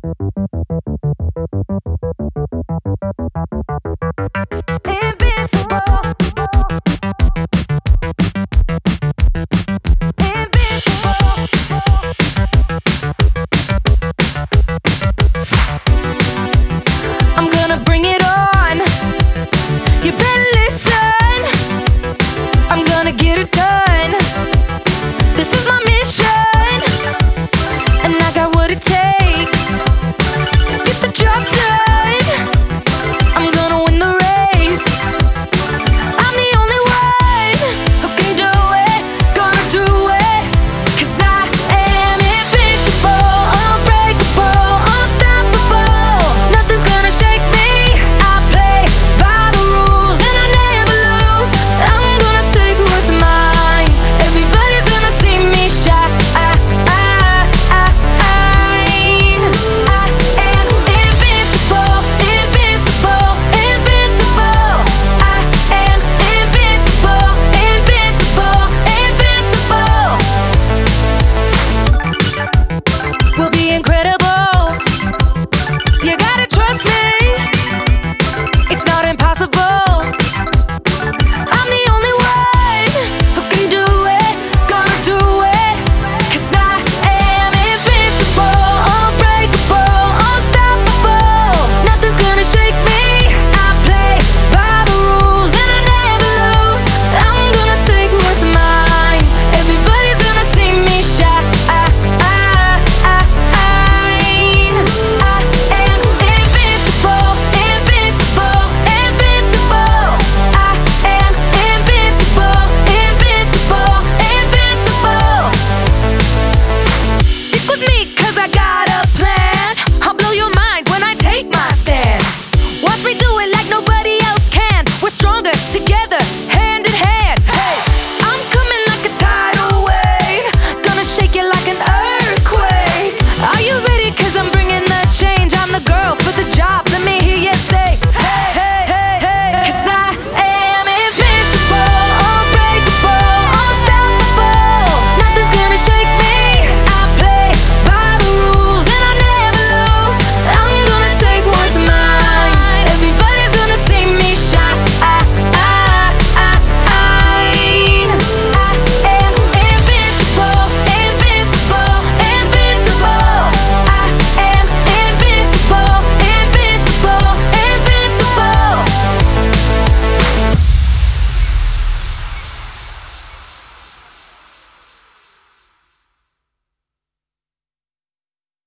I'm gonna bring it on. You better listen. I'm gonna get it done. This is my mission, and I got what it takes to get the job done. I'm gonna win the race. I'm the only one who can do it. Gonna do it, 'cause I am invincible, unbreakable, unstoppable. Nothing's gonna shake me. I play by the rules and I never lose. I'm gonna take what's mine. Everybody's gonna see me shine. I am invincible, invincible, invincible. I am invincible, invincible, invincible. We'll be incredible.